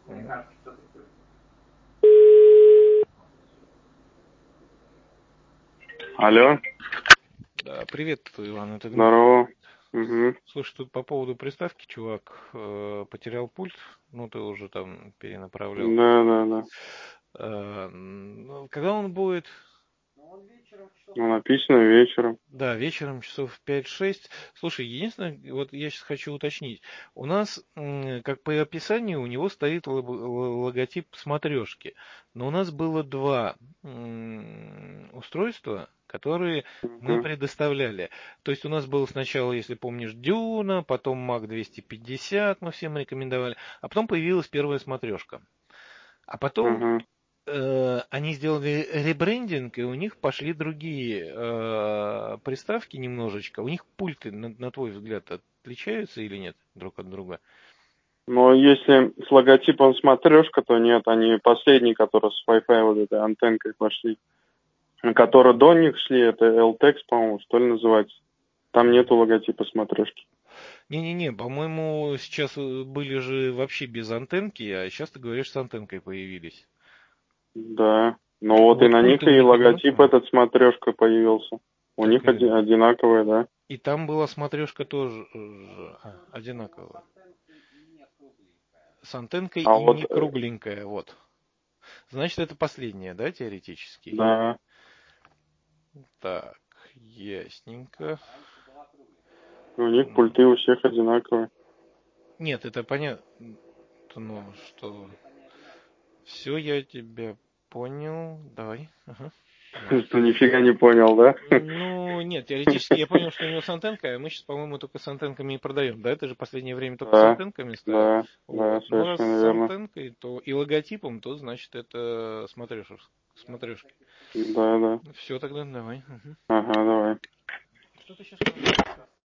Мгм. Алло, Да, привет, Иван, это Дмитрий. здорово. Угу. Слушай, тут по поводу приставки, чувак, потерял пульт, ну ты уже там перенаправлял. Да, да, да. Ну, когда он будет? Ну, написано вечером. Да, вечером часов в 5-6. Слушай, единственное, вот я сейчас хочу уточнить. У нас, как по описанию, у него стоит логотип смотрешки. Но у нас было два устройства, которые мы Угу. предоставляли. То есть у нас было сначала, если помнишь, Дюна, потом Mac 250 мы всем рекомендовали, а потом появилась первая смотрешка. А потом Угу. они сделали ребрендинг, и у них пошли другие приставки немножечко. У них пульты, на твой взгляд, отличаются или нет друг от друга? Но если с логотипом смотрешка, то нет, они последние, которые с Wi-Fi вот этой антенкой пошли. Которые до них шли, это LTEX, по-моему, что ли называется. Там нету логотипа смотрешки. Не-не-не, по-моему, сейчас были же вообще без антенки, а сейчас ты говоришь, с антенкой появились. Да. Но вот и Вот на них пульты у и них логотип одинаковые? этот смотрешка появился. У них Так, одинаковые, да. и там была смотрешка тоже одинаковая. С антенкой А и вот, не кругленькая, вот. Значит, это последняя, да, теоретически? да. Так, ясненько. У них пульты у всех одинаковые. Нет, это понятно, ну, что... Все, я тебя понял. Давай. Ага. Давай. Что нифига не понял, да? Ну, нет, теоретически я понял, что у него с антенкой, а мы сейчас, по-моему, только с антенками и продаем. Да, ты же в последнее время только с Да, антенками ставил. да, да, Вот. Ну, раз совершенно с верно. антенкой, то и логотипом, то значит это смотрешки. Да, да. Все, тогда давай. Мгм. Ага, давай. Что ты сейчас сказал?